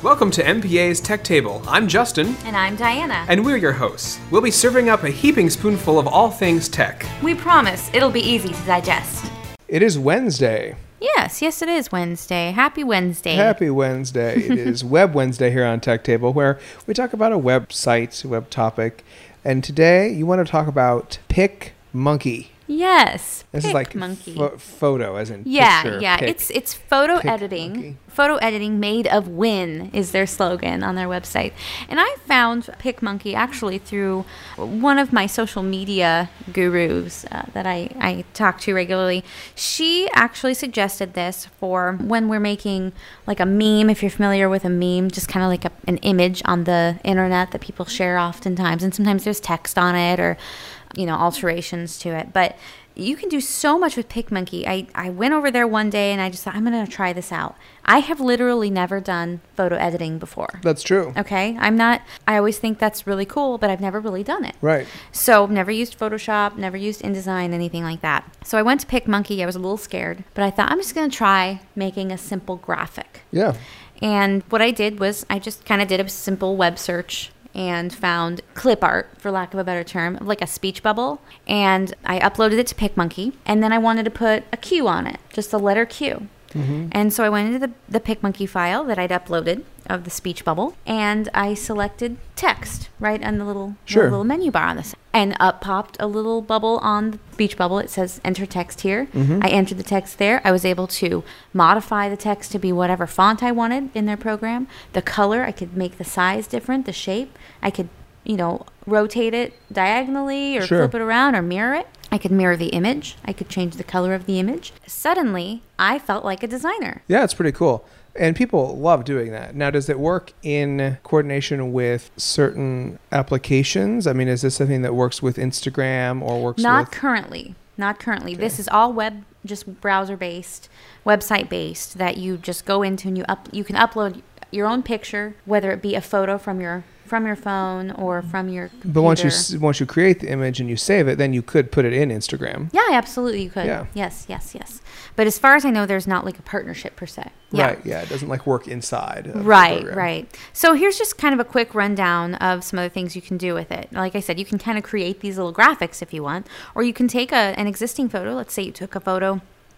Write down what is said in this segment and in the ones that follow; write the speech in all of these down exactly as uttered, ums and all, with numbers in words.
Welcome to M P A's Tech Table. I'm Justin. And I'm Diana. And we're your hosts. We'll be serving up a heaping spoonful of all things tech. We promise it'll be easy to digest. It is Wednesday. Yes, yes it is Wednesday. Happy Wednesday. Happy Wednesday. It is Web Wednesday here on Tech Table, where we talk about a website, web topic. And today you want to talk about PicMonkey. Yes. This is like ph- photo, as in yeah, picture. Yeah, pic, it's it's photo pic editing. Monkey. Photo editing made of Win is their slogan on their website. And I found PicMonkey actually through one of my social media gurus uh, that I, I talk to regularly. She actually suggested this for when we're making like a meme, if you're familiar with a meme, just kind of like a, an image on the internet that people share oftentimes. And sometimes there's text on it or, you know, alterations to it. But you can do so much with PicMonkey. I, I went over there one day and I just thought, I'm going to try this out. I have literally never done photo editing before. That's true. Okay. I'm not, I always think that's really cool, but I've never really done it. Right. So never used Photoshop, never used InDesign, anything like that. So I went to PicMonkey. I was a little scared, but I thought I'm just going to try making a simple graphic. Yeah. And what I did was I just kind of did a simple web search and found clip art, for lack of a better term, like a speech bubble. And I uploaded it to PicMonkey. And then I wanted to put a Q on it, just the letter Q. Mm-hmm. And so I went into the, the PicMonkey file that I'd uploaded of the speech bubble. And I selected text right on the little, sure. the little menu bar on this. And up popped a little bubble on the speech bubble. It says enter text here. Mm-hmm. I entered the text there. I was able to modify the text to be whatever font I wanted in their program. The color, I could make the size different, the shape. I could, you know, rotate it diagonally or sure. flip it around or mirror it. I could mirror the image. I could change the color of the image. Suddenly, I felt like a designer. Yeah, it's pretty cool. And people love doing that. Now, does it work in coordination with certain applications? I mean, is this something that works with Instagram or works Not with... Not currently. Not currently. Okay. This is all web, just browser-based, website-based that you just go into and you up. You can upload your own picture, whether it be a photo from your from your phone or from your computer. But once you once you create the image and you save it, then you could put it in Instagram. Yeah, absolutely you could. Yeah. Yes, yes, yes. But as far as I know, there's not like a partnership per se. Yeah. Right, yeah. It doesn't like work inside of Right, the program. right. So here's just kind of a quick rundown of some other things you can do with it. Like I said, you can kind of create these little graphics if you want, or you can take a, an existing photo. Let's say you took a photo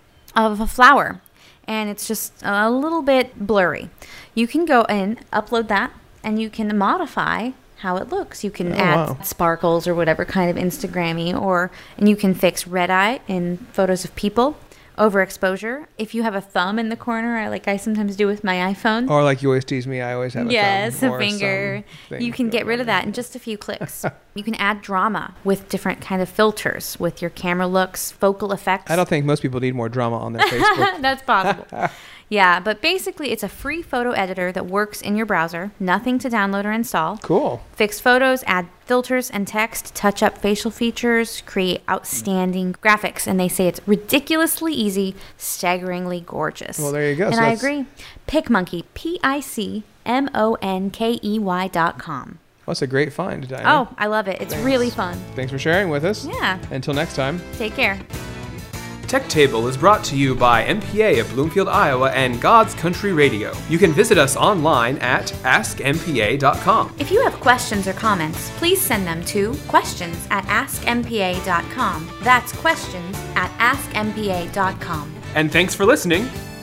of a flower and it's just a little bit blurry. You can go and upload that and you can modify how it looks. You can oh, add wow. sparkles or whatever kind of Instagrammy, or and you can fix red eye in photos of people. Overexposure. If you have a thumb in the corner, like I sometimes do with my iPhone. Or like you always tease me, I always have a yes, thumb. Yes, a finger. You can get rid of that in just a few clicks. You can add drama with different kind of filters with your camera looks, focal effects. I don't think most people need more drama on their Facebook. That's possible. Yeah, but basically it's a free photo editor that works in your browser. Nothing to download or install. Cool. Fix photos, add filters and text, touch up facial features, create outstanding graphics. And they say it's ridiculously easy, staggeringly gorgeous. Well, there you go. And so I agree. PicMonkey, P I C M O N K E Y dot com. Well, that's a great find, Diana. Oh, I love it. It's Thanks. really fun. Thanks for sharing with us. Yeah. Until next time. Take care. Tech Table is brought to you by M P A of Bloomfield, Iowa and God's Country Radio. You can visit us online at ask M P A dot com. If you have questions or comments, please send them to questions at ask M P A dot com. That's questions at ask M P A dot com. And thanks for listening.